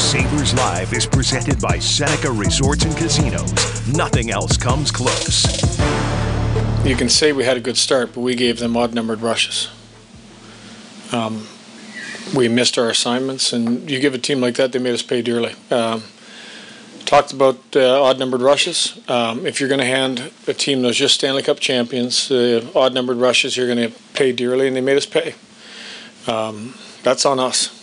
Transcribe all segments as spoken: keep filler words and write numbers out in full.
Sabres Live is presented by Seneca Resorts and Casinos. Nothing else comes close. You can say we had a good start, but we gave them odd-numbered rushes. Um, we missed our assignments, and you give a team like that, they made us pay dearly. Um, talked about uh, odd-numbered rushes. Um, if you're going to hand a team those just Stanley Cup champions uh, odd-numbered rushes, you're going to pay dearly, and they made us pay. Um, that's on us.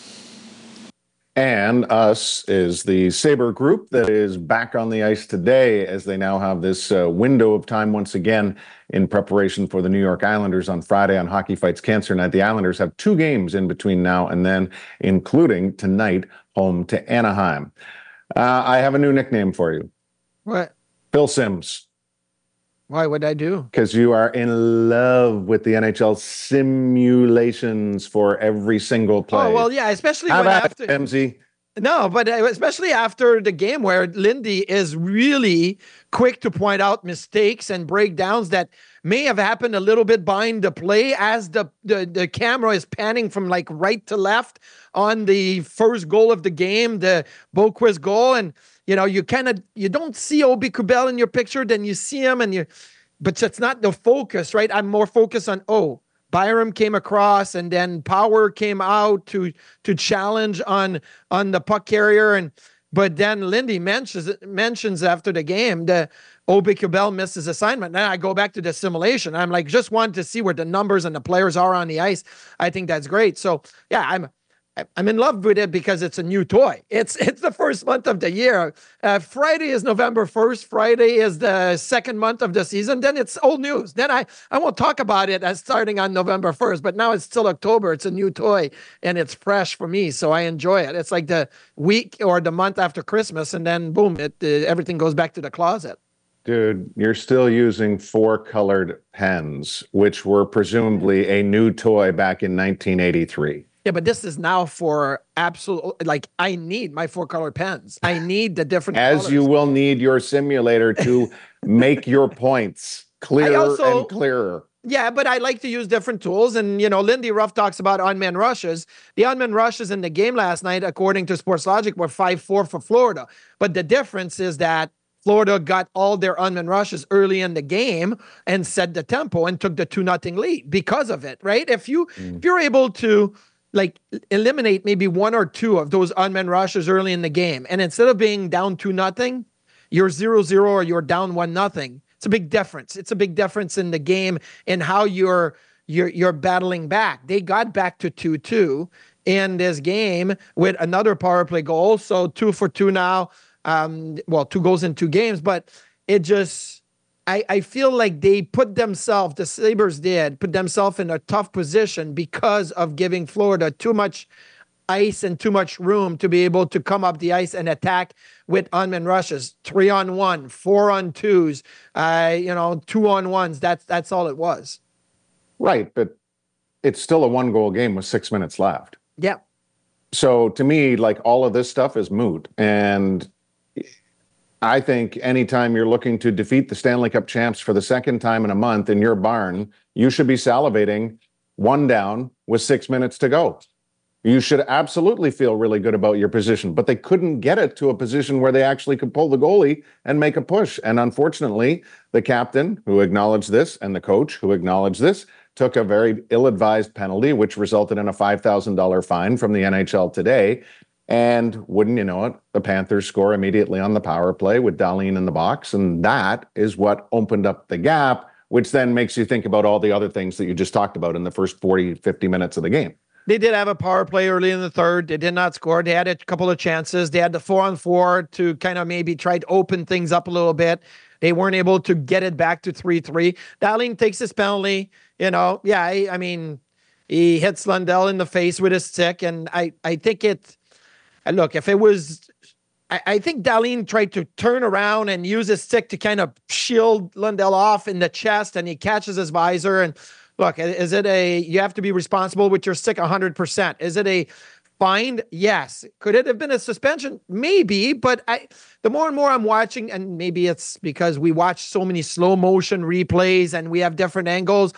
And us is the Sabre group that is back on the ice today as they now have this uh, window of time once again in preparation for the New York Islanders on Friday on Hockey Fights Cancer Night. The Islanders have two games in between now and then, including tonight, home to Anaheim. Uh, I have a new nickname for you. What? Phil Simms. Why would I do? Because you are in love with the N H L simulations for every single play. Oh, well, yeah, especially How when about after... M Z? No, but especially after the game where Lindy is really quick to point out mistakes and breakdowns that may have happened a little bit behind the play as the, the, the camera is panning from like right to left on the first goal of the game, the Boquist goal. And, you know, you kind of, you don't see Obi Kubel in your picture, then you see him and you, but it's not the focus, right? I'm more focused on, oh, Byram came across and then Power came out to to challenge on on the puck carrier. And but then Lindy mentions mentions after the game that Obi Kubel missed his assignment. Then I go back to the simulation. I'm like, just wanted to see where the numbers and the players are on the ice. I think that's great. So yeah, I'm I'm in love with it because it's a new toy. It's it's the first month of the year. Uh, Friday is November first. Friday is the second month of the season. Then it's old news. Then I, I won't talk about it as starting on November first, but now it's still October. It's a new toy and it's fresh for me. So I enjoy it. It's like the week or the month after Christmas and then boom, it uh, everything goes back to the closet. Dude, you're still using four-colored pens, which were presumably a new toy back in nineteen eighty-three. Yeah, but this is now for absolute, like, I need my four-color pens. I need the different As colors. you will need your simulator to make your points clearer also, and clearer. Yeah, but I like to use different tools. And, you know, Lindy Ruff talks about unmanned rushes. The unmanned rushes in the game last night, according to Sportslogic, were five four for Florida. But the difference is that Florida got all their unmanned rushes early in the game and set the tempo and took the two nothing lead because of it, right? If, you, mm. if you're able to like eliminate maybe one or two of those unmanned rushes early in the game, and instead of being down two nothing, you're zero zero or you're down one nothing. It's a big difference. It's a big difference in the game and how you're you're you're battling back. They got back to two two in this game with another power play goal, so two for two now. Um, well, two goals in two games, but it just. I, I feel like they put themselves, the Sabres did, put themselves in a tough position because of giving Florida too much ice and too much room to be able to come up the ice and attack with unmanned rushes, three on one, four on twos, uh, you know, two on ones. That's, that's all it was. Right, but it's still a one-goal game with six minutes left. Yeah. So to me, like, all of this stuff is moot. And I think anytime you're looking to defeat the Stanley Cup champs for the second time in a month in your barn, you should be salivating one down with six minutes to go. You should absolutely feel really good about your position, but they couldn't get it to a position where they actually could pull the goalie and make a push. And unfortunately, the captain, who acknowledged this, and the coach, who acknowledged this, took a very ill-advised penalty, which resulted in a five thousand dollars fine from the N H L today. And wouldn't you know it, the Panthers score immediately on the power play with Dahlin in the box. And that is what opened up the gap, which then makes you think about all the other things that you just talked about in the first forty, fifty minutes of the game. They did have a power play early in the third. They did not score. They had a couple of chances. They had the four on four to kind of maybe try to open things up a little bit. They weren't able to get it back to three three. Dahlin takes his penalty. You know, yeah, I, I mean, he hits Lundell in the face with his stick. And I, I think it... Look, if it was, I, I think Dahlin tried to turn around and use his stick to kind of shield Lundell off in the chest, and he catches his visor. And look, is it a, you have to be responsible with your stick one hundred percent. Is it a fine? Yes. Could it have been a suspension? Maybe, but I, the more and more I'm watching, and maybe it's because we watch so many slow motion replays and we have different angles,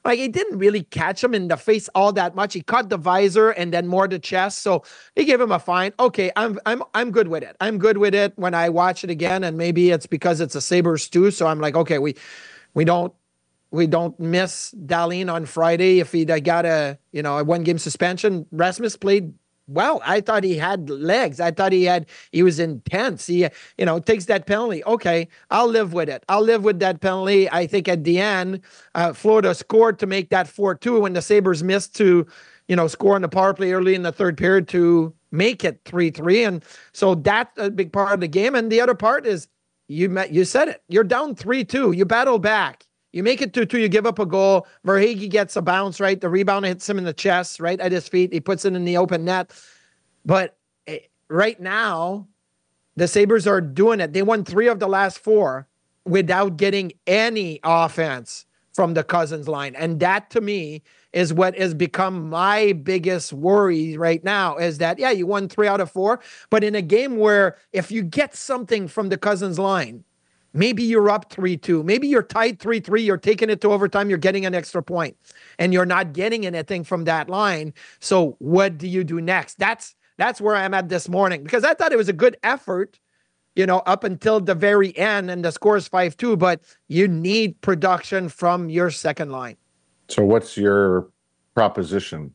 Like, he didn't really catch him in the face all that much. He caught the visor and then more the chest. So they gave him a fine. Okay, I'm I'm I'm good with it. I'm good with it when I watch it again. And maybe it's because it's a Sabres too. So I'm like, okay, we we don't we don't miss Dahlin on Friday if he got a you know a one game suspension. Rasmus played well. I thought he had legs. I thought he had, he was intense. He, you know, takes that penalty. Okay, I'll live with it. I'll live with that penalty. I think at the end, uh, Florida scored to make that four two when the Sabres missed to, you know, score on the power play early in the third period to make it three three. And so that's a big part of the game. And the other part is, you met, you said it, you're down three two. You battle back. You make it two two, you give up a goal. Verhaeghe gets a bounce, right? The rebound hits him in the chest, right at his feet. He puts it in the open net. But right now, the Sabres are doing it. They won three of the last four without getting any offense from the Cousins line. And that, to me, is what has become my biggest worry right now, is that, yeah, you won three out of four, but in a game where if you get something from the Cousins line, maybe you're up three two. Maybe you're tied three three. You're taking it to overtime. You're getting an extra point. And you're not getting anything from that line. So what do you do next? That's that's where I'm at this morning. Because I thought it was a good effort, you know, up until the very end. And the score is five two. But you need production from your second line. So what's your proposition?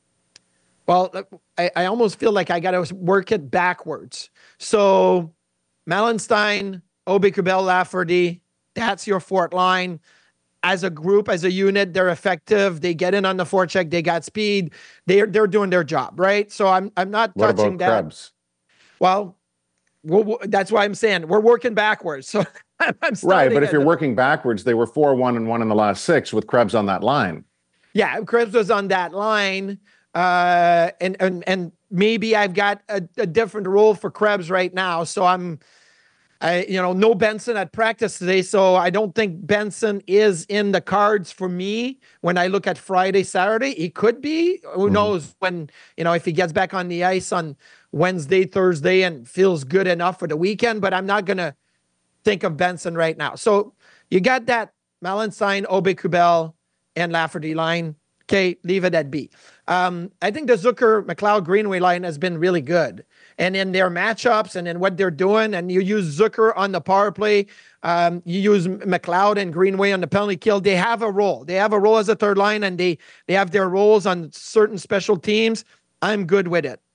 Well, I, I almost feel like I got to work it backwards. So Malenstein, Aube-Kubel, Lafferty, that's your fourth line. As a group, as a unit, they're effective. They get in on the forecheck. They got speed. They're they're doing their job, right? So I'm I'm not what touching about that. Krebs? Well, we'll, that's why I'm saying we're working backwards. So I'm, I'm right, but if at you're the, working backwards, they were four one and one in the last six with Krebs on that line. Yeah, Krebs was on that line, uh, and and and maybe I've got a, a different role for Krebs right now. So I'm. I, you know, no Benson at practice today, so I don't think Benson is in the cards for me when I look at Friday, Saturday. He could be. Who mm-hmm. knows when, you know, if he gets back on the ice on Wednesday, Thursday, and feels good enough for the weekend, but I'm not going to think of Benson right now. So you got that Malenstein, Aube-Kubel, and Lafferty line. Okay, leave it at B. Um, I think the Zucker, McLeod, Greenway line has been really good. And in their matchups and in what they're doing, and you use Zucker on the power play, um, you use McLeod and Greenway on the penalty kill. They have a role. They have a role as a third line, and they they have their roles on certain special teams. I'm good with it.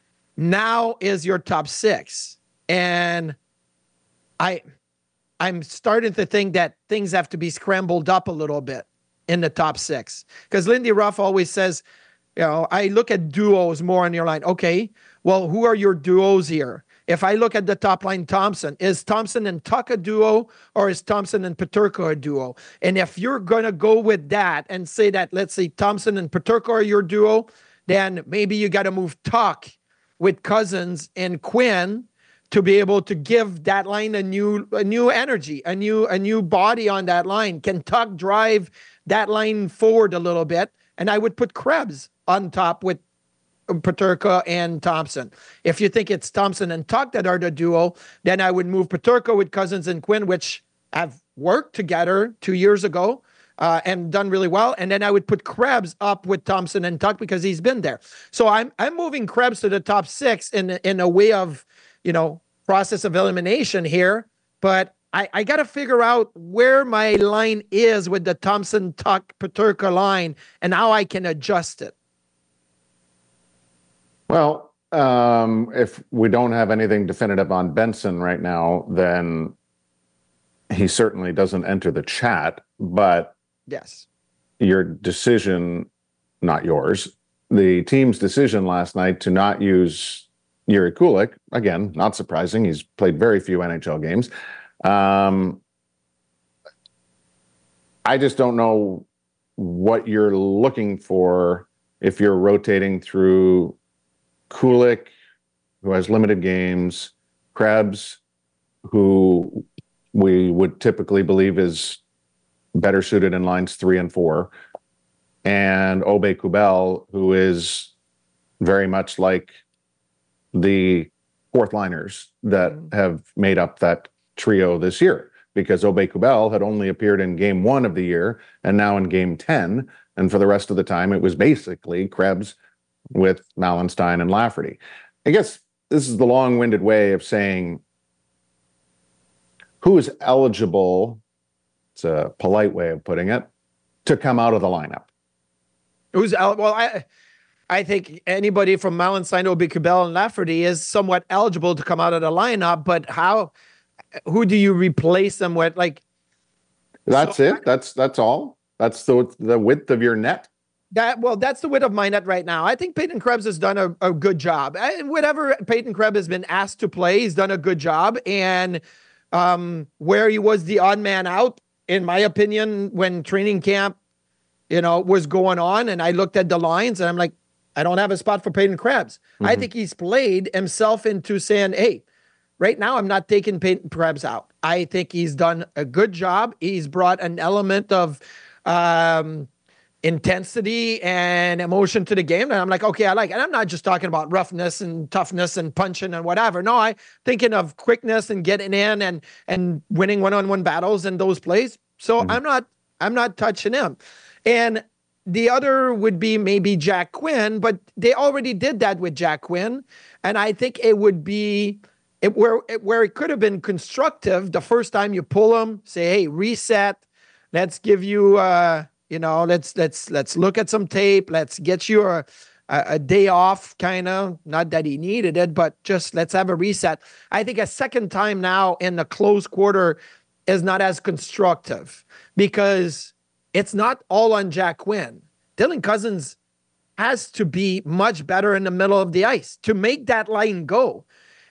Now is your top six. And I, I'm starting to think that things have to be scrambled up a little bit in the top six. Because Lindy Ruff always says, you know, I look at duos more on your line. Okay, well, who are your duos here? If I look at the top line, Thompson, is Thompson and Tuck a duo, or is Thompson and Peterka a duo? And if you're going to go with that and say that, let's say Thompson and Peterka are your duo, then maybe you got to move Tuck with Cousins and Quinn to be able to give that line a new a new energy, a new a new body on that line. Can Tuck drive that line forward a little bit? And I would put Krebs on top with Peterka and Thompson. If you think it's Thompson and Tuck that are the duo, then I would move Peterka with Cousins and Quinn, which have worked together two years ago uh, and done really well. And then I would put Krebs up with Thompson and Tuck because he's been there. So I'm I'm moving Krebs to the top six in in a way of, you know, process of elimination here. But I, I got to figure out where my line is with the Thompson, Tuck, Peterka line and how I can adjust it. Well, um, if we don't have anything definitive on Benson right now, then he certainly doesn't enter the chat. But yes, your decision, not yours, the team's decision last night to not use Jiri Kulich, again, not surprising. He's played very few N H L games. Um, I just don't know what you're looking for if you're rotating through Kulich, who has limited games, Krebs, who we would typically believe is better suited in lines three and four, and Aube-Kubel, who is very much like the fourth liners that have made up that trio this year. because Aubé-Kubel had only appeared in game one of the year and now in game ten. And for the rest of the time, it was basically Krebs with Malenstein and Lafferty. I guess this is the long-winded way of saying who is eligible, it's a polite way of putting it, to come out of the lineup. Who's el- well, I I think anybody from Malenstein, Aubé-Kubel, and Lafferty is somewhat eligible to come out of the lineup, but how, who do you replace them with? Like, that's so, it. That's that's all. That's the the width of your net. That well, that's the width of my net right now. I think Peyton Krebs has done a, a good job. I, whatever Peyton Krebs has been asked to play, he's done a good job. And um, where he was the odd man out, in my opinion, when training camp, you know, was going on, and I looked at the lines, and I'm like, I don't have a spot for Peyton Krebs. Mm-hmm. I think he's played himself into saying, hey, right now I'm not taking Peyton Krebs out. I think he's done a good job. He's brought an element of um, intensity and emotion to the game. And I'm like, okay, I like it. And I'm not just talking about roughness and toughness and punching and whatever. No, I thinking of quickness and getting in and and winning one-on-one battles and those plays. So mm-hmm. I'm not I'm not touching him. And the other would be maybe Jack Quinn, but they already did that with Jack Quinn. And I think it would be it, where, it, where it could have been constructive the first time you pull him, say, hey, reset. Let's give you, uh, you know, let's let's let's look at some tape. Let's get you a, a, a day off, kind of. Not that he needed it, but just let's have a reset. I think a second time now in the close quarter is not as constructive because it's not all on Jack Quinn. Dylan Cozens has to be much better in the middle of the ice to make that line go.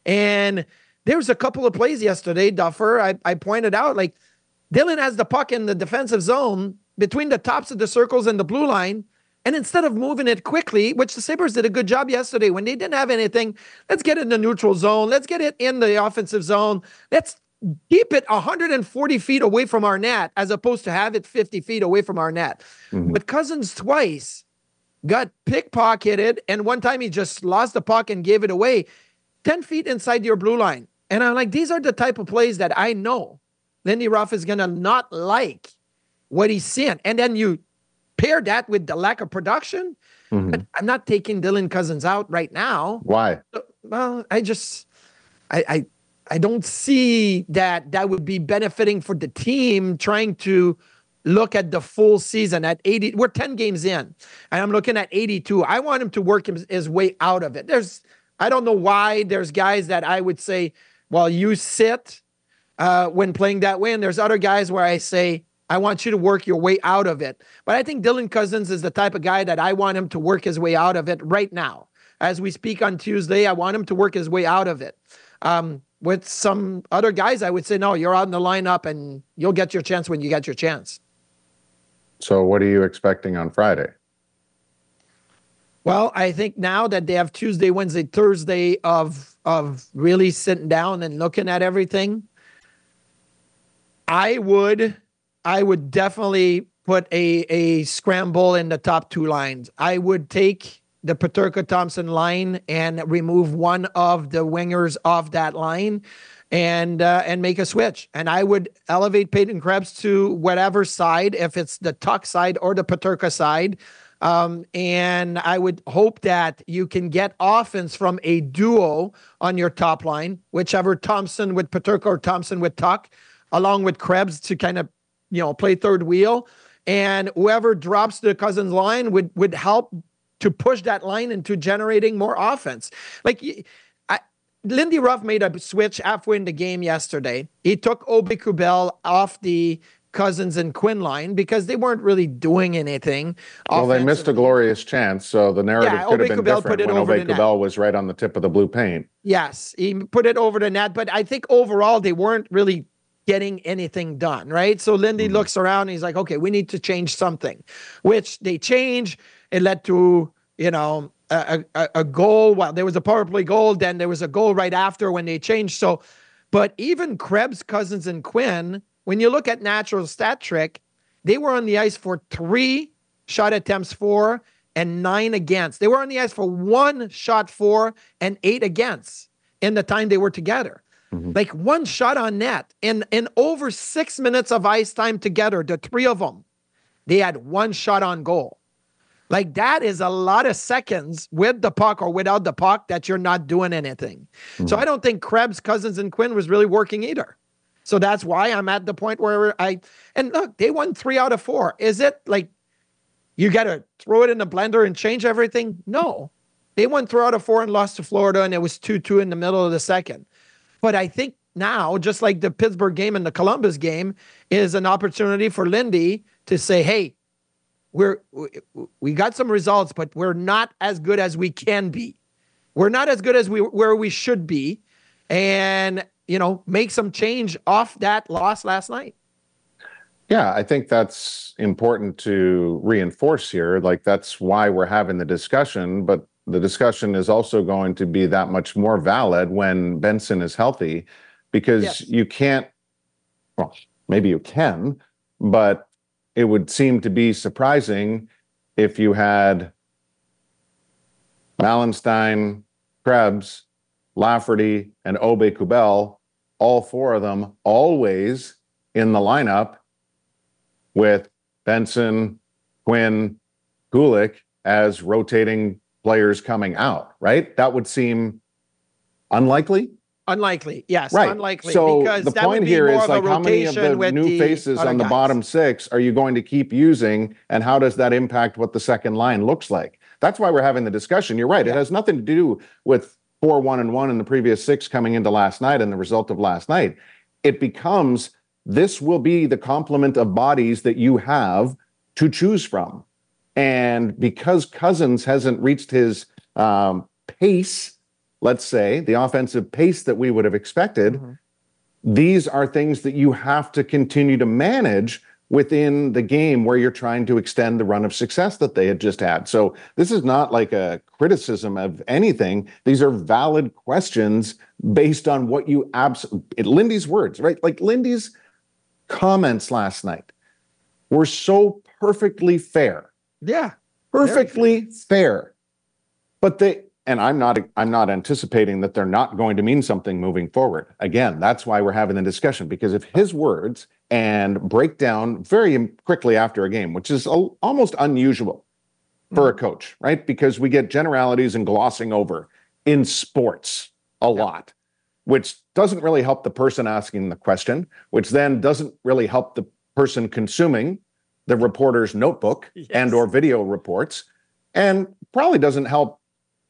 And there was a couple of plays yesterday, Duffer, I, I pointed out, like, Dylan has the puck in the defensive zone between the tops of the circles and the blue line. And instead of moving it quickly, which the Sabres did a good job yesterday when they didn't have anything, let's get it in the neutral zone. Let's get it in the offensive zone. Let's keep it one hundred forty feet away from our net as opposed to have it fifty feet away from our net. Mm-hmm. But Cozens twice got pickpocketed, and one time he just lost the puck and gave it away ten feet inside your blue line. And I'm like, these are the type of plays that I know Lindy Ruff is going to not like what he's seeing. And then you pair that with the lack of production. Mm-hmm. But I'm not taking Dylan Cozens out right now. Why? Well, I just, I, I, I don't see that that would be benefiting for the team trying to look at the full season at eighty. We're ten games in, and I'm looking at eighty-two. I want him to work his, his way out of it. There's, I don't know why there's guys that I would say, well, you sit uh, when playing that way. And there's other guys where I say, I want you to work your way out of it. But I think Dylan Cozens is the type of guy that I want him to work his way out of it right now. As we speak on Tuesday, I want him to work his way out of it. Um, with some other guys, I would say, no, you're out in the lineup and you'll get your chance when you get your chance. So what are you expecting on Friday? Well, I think now that they have Tuesday, Wednesday, Thursday of, of really sitting down and looking at everything, I would, I would definitely put a, a scramble in the top two lines. I would take the Peterka-Thompson line and remove one of the wingers off that line and uh, and make a switch. And I would elevate Peyton Krebs to whatever side, if it's the Tuch side or the Peterka side. Um, and I would hope that you can get offense from a duo on your top line, whichever Thompson with Peterka or Thompson with Tuch, along with Krebs to kind of, you know, play third wheel. And whoever drops the Cozens line would would help to push that line into generating more offense. Like, I, Lindy Ruff made a switch halfway in the game yesterday. He took Aubé-Kubel off the Cozens and Quinn line because they weren't really doing anything. Well, they missed a glorious chance, so the narrative yeah, could have been different put it when Aubé-Kubel was right on the tip of the blue paint. Yes, he put it over the net, but I think overall they weren't really getting anything done, right? So Lindy mm-hmm. looks around and he's like, okay, we need to change something, which they change. It led to, you know, a, a, a goal. Well, there was a power play goal. Then there was a goal right after when they changed. So, but even Krebs, Cozens, and Quinn, when you look at natural stat trick, they were on the ice for three shot attempts for and nine against. They were on the ice for one shot for and eight against in the time they were together. Mm-hmm. Like one shot on net. And in over six minutes of ice time together, the three of them, they had one shot on goal. Like that is a lot of seconds with the puck or without the puck that you're not doing anything. Mm-hmm. So I don't think Krebs, Cousins, and Quinn was really working either. So that's why I'm at the point where I, and look, they won three out of four. Is it like you got to throw it in the blender and change everything? No. They won three out of four and lost to Florida, and it was two two in the middle of the second. But I think now, just like the Pittsburgh game and the Columbus game, is an opportunity for Lindy to say, hey, we're, we got some results, but we're not as good as we can be. We're not as good as we where we should be. And, you know, make some change off that loss last night. Yeah, I think that's important to reinforce here. Like, that's why we're having the discussion, but the discussion is also going to be that much more valid when Benson is healthy, because yes. you can't, well, maybe you can, but it would seem to be surprising if you had Malenstein, Krebs, Lafferty, and Aube-Kubel, all four of them always in the lineup with Benson, Quinn, Gulick as rotating players coming out, right? That would seem unlikely. Unlikely, yes, right. unlikely. So because the that point would be here more is of like, how many of the new the faces on the guys. bottom six are you going to keep using, and how does that impact what the second line looks like? That's why we're having the discussion. You're right. Yeah. It has nothing to do with four one and one in the previous six coming into last night and the result of last night. It becomes, this will be the complement of bodies that you have to choose from. And because Cousins hasn't reached his um, pace, let's say, the offensive pace that we would have expected, mm-hmm. these are things that you have to continue to manage within the game where you're trying to extend the run of success that they had just had. So this is not like a criticism of anything. These are valid questions based on what you absolutely, Lindy's words, right? Like Lindy's comments last night were so perfectly fair. Yeah. Perfectly fair. fair. But they, and I'm not, I'm not anticipating that they're not going to mean something moving forward. Again, that's why we're having the discussion, because if his words and breakdown very quickly after a game, which is a, almost unusual for a coach, right? Because we get generalities and glossing over in sports a yeah. lot, which doesn't really help the person asking the question, which then doesn't really help the person consuming the reporter's notebook yes. and or video reports, and probably doesn't help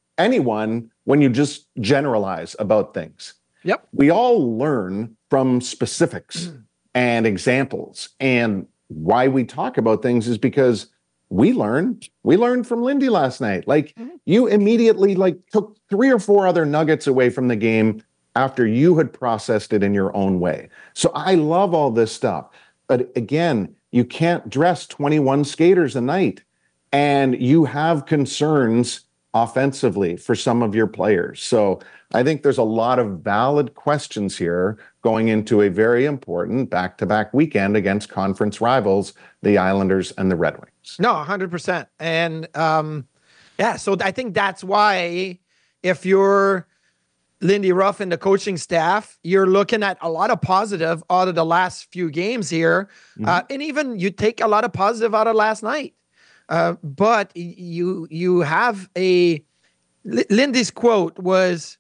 anyone when you just generalize about things. Yep. We all learn from specifics mm. and examples, and why we talk about things is because we learned, we learned from Lindy last night. Like mm-hmm. you immediately like took three or four other nuggets away from the game after you had processed it in your own way. So I love all this stuff. But again, you can't dress twenty-one skaters a night, and you have concerns offensively for some of your players. So I think there's a lot of valid questions here going into a very important back-to-back weekend against conference rivals, the Islanders and the Red Wings. No, one hundred percent. And um, yeah, so I think that's why if you're Lindy Ruff and the coaching staff, you're looking at a lot of positive out of the last few games here. Mm-hmm. Uh, and even you take a lot of positive out of last night. Uh, but you you have a Lindy's quote was,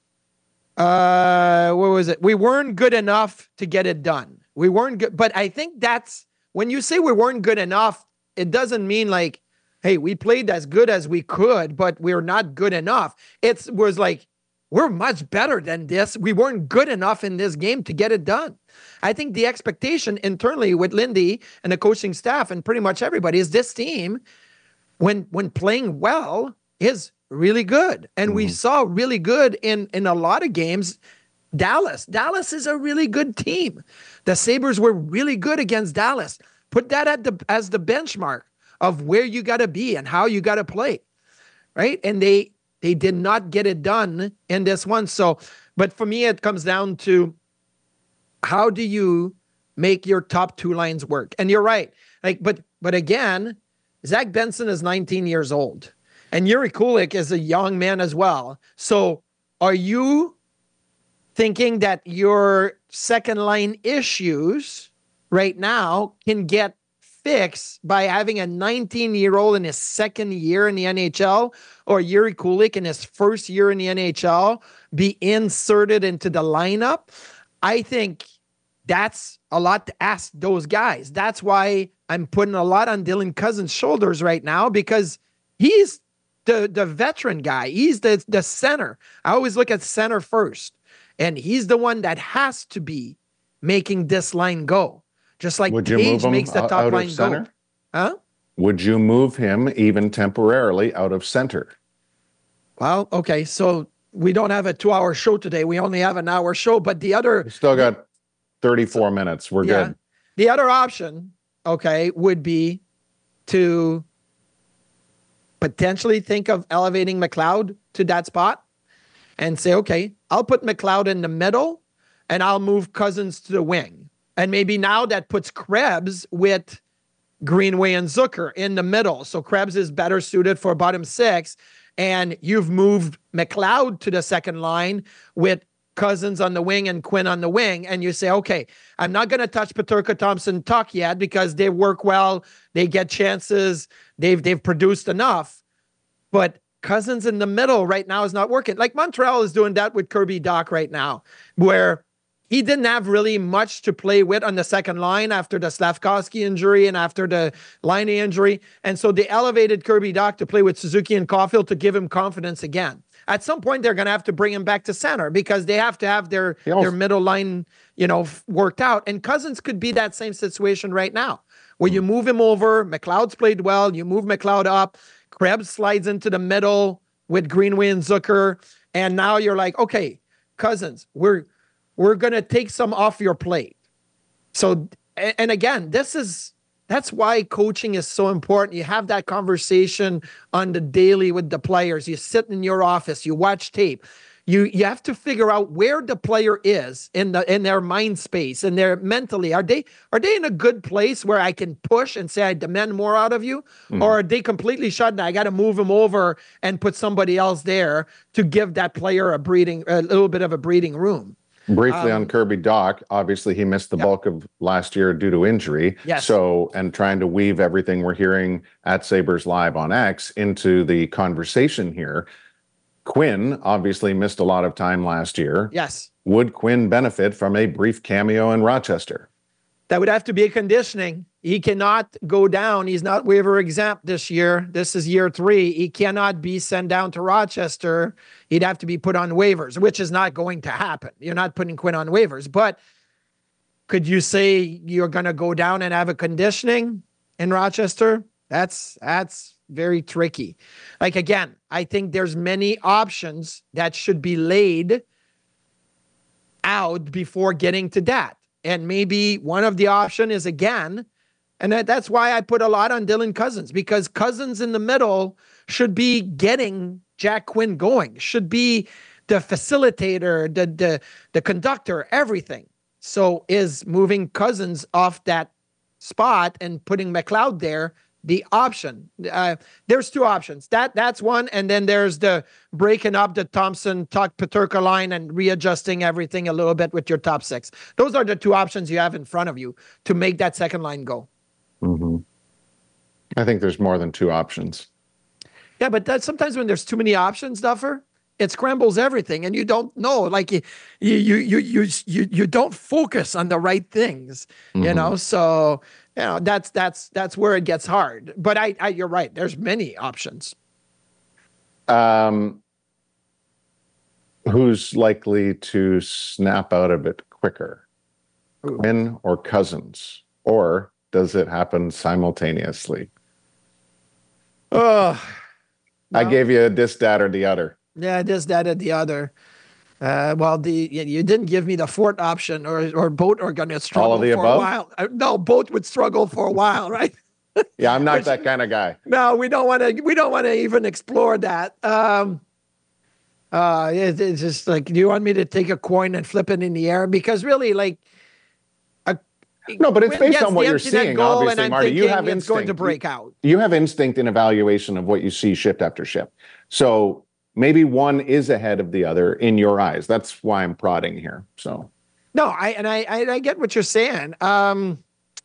uh, what was it? We weren't good enough to get it done. We weren't good. But I think that's when you say we weren't good enough, it doesn't mean like, hey, we played as good as we could, but we're not good enough. It was like, we're much better than this. We weren't good enough in this game to get it done. I think the expectation internally with Lindy and the coaching staff and pretty much everybody is this team, when when playing well, is really good. And mm-hmm. we saw really good in, in a lot of games. Dallas. Dallas is a really good team. The Sabres were really good against Dallas. Put that at the as the benchmark of where you got to be and how you got to play, right? And they they did not get it done in this one. So, but for me, it comes down to how do you make your top two lines work? And you're right. Like, but but again, Zach Benson is nineteen years old, and Yuri Kulik is a young man as well. So, are you thinking that your second line issues right now can get fixed by having a nineteen-year-old in his second year in the N H L, or Yuri Kulik in his first year in the N H L be inserted into the lineup. I think that's a lot to ask those guys. That's why I'm putting a lot on Dylan Cozens' shoulders right now, because he's the, the veteran guy. He's the, the center. I always look at center first, and he's the one that has to be making this line go. Just like Would you move Page him makes the out top of line center? go. Huh? Would you move him even temporarily out of center? Well, okay, so we don't have a two-hour show today. We only have an hour show, but the other... We still got thirty-four minutes. We're yeah, good. The other option, okay, would be to potentially think of elevating McLeod to that spot and say, okay, I'll put McLeod in the middle and I'll move Cozens to the wing. And maybe now that puts Krebs with Greenway and Zucker in the middle. So Krebs is better suited for bottom six. And you've moved McLeod to the second line with Cozens on the wing and Quinn on the wing. And you say, okay, I'm not going to touch Peterka, Thompson, Tuch yet because they work well. They get chances. They've, they've produced enough. But Cozens in the middle right now is not working. Like Montreal is doing that with Kirby Dach right now, where he didn't have really much to play with on the second line after the Slavkovsky injury and after the Laine injury. And so they elevated Kirby Dach to play with Suzuki and Caulfield to give him confidence again. At some point, they're going to have to bring him back to center because they have to have their, also, their middle line, you know, worked out. And Cozens could be that same situation right now, where you move him over. McLeod's played well. You move McLeod up. Krebs slides into the middle with Greenway and Zucker. And now you're like, okay, Cozens, we're we're going to take some off your plate. So, and again, this is, that's why coaching is so important. You have that conversation on the daily with the players. You sit in your office, you watch tape. You you have to figure out where the player is in the in their mind space and their mentally. Are they are they in a good place where I can push and say I demand more out of you, mm. or are they completely shut down? I got to move them over and put somebody else there to give that player a breathing a little bit of a breathing room. Briefly um, on Kirby Dach, obviously he missed the yep. bulk of last year due to injury. Yes. So, and trying to weave everything we're hearing at Sabres Live on X into the conversation here. Quinn obviously missed a lot of time last year. Yes. Would Quinn benefit from a brief cameo in Rochester? That would have to be a conditioning. He cannot go down. He's not waiver exempt this year. This is year three. He cannot be sent down to Rochester. He'd have to be put on waivers, which is not going to happen. You're not putting Quinn on waivers. But could you say you're going to go down and have a conditioning in Rochester? That's that's very tricky. Like, again, I think there's many options that should be laid out before getting to that. And maybe one of the option is, again, and that, that's why I put a lot on Dylan Cozens, because Cozens in the middle should be getting Jack Quinn going, should be the facilitator, the the the conductor, everything. So is moving Cozens off that spot and putting McLeod there the option? Uh, there's two options. That that's one, and then there's the breaking up the Thompson, Tuch, Peterka line and readjusting everything a little bit with your top six. Those are the two options you have in front of you to make that second line go. Mm-hmm. I think there's more than two options. Yeah, but that sometimes when there's too many options, Duffer, it scrambles everything, and you don't know. Like you, you, you, you, you, you don't focus on the right things. Mm-hmm. You know, so. You know, that's that's that's where it gets hard. But I, I you're right. There's many options. Um, who's likely to snap out of it quicker, Ooh. Quinn or Cozens, or does it happen simultaneously? Oh, I no. gave you this, that, or the other. Yeah, this, that, or the other. Uh, well, the you didn't give me the fourth option, or or both are going to struggle for above? a while. Uh, no, both would struggle for a while, right? Yeah, I'm not Which, that kind of guy. No, we don't want to. We don't want to even explore that. Um, uh, it, it's just like, do you want me to take a coin and flip it in the air? Because really, like, a, no, but it's based on what you're seeing. Obviously, Marty, you have it's instinct. Going to break out. You have instinct in evaluation of what you see shift after shift. So maybe one is ahead of the other in your eyes. That's why I'm prodding here. So no, I and I I, I get what you're saying. Um,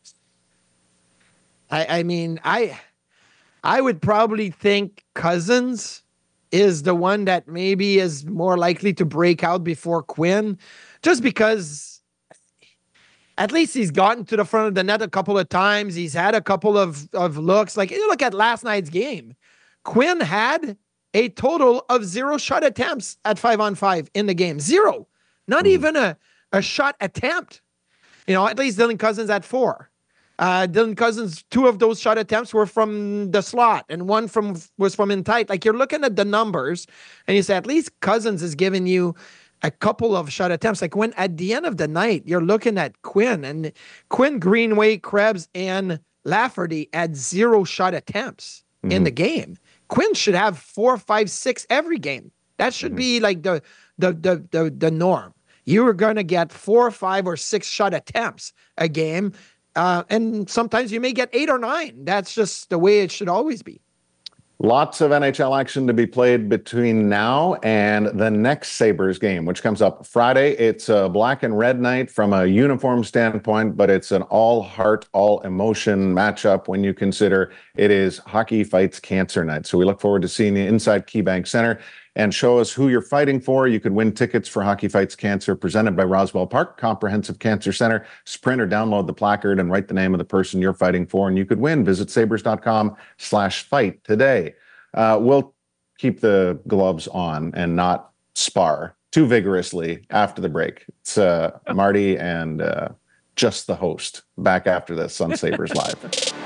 I I mean I I would probably think Cousins is the one that maybe is more likely to break out before Quinn, just because at least he's gotten to the front of the net a couple of times. He's had a couple of, of looks. Like, you look at last night's game. Quinn had a total of zero shot attempts at five on five in the game. Zero. Not mm. even a, a shot attempt. You know, at least Dylan Cousins had four. Uh, Dylan Cousins, two of those shot attempts were from the slot and one from was from in tight. Like, you're looking at the numbers and you say, at least Cousins is giving you a couple of shot attempts. Like, when at the end of the night, you're looking at Quinn and Quinn, Greenway, Krebs, and Lafferty had zero shot attempts mm-hmm. in the game. Quinn should have four, five, six every game. That should mm-hmm. be like the, the, the, the, the norm. You are going to get four, five, or six shot attempts a game. Uh, and sometimes you may get eight or nine. That's just the way it should always be. Lots of N H L action to be played between now and the next Sabres game, which comes up Friday. It's a black and red night from a uniform standpoint, but it's an all heart, all emotion matchup when you consider it is Hockey Fights Cancer Night. So we look forward to seeing you inside KeyBank Center. And show us who you're fighting for. You could win tickets for Hockey Fights Cancer presented by Roswell Park Comprehensive Cancer Center. Sprint or download the placard and write the name of the person you're fighting for, and you could win. Visit sabres.com slash fight today. Uh, we'll keep the gloves on and not spar too vigorously after the break. It's uh, Marty and uh, just the host back after this on Sabres Live.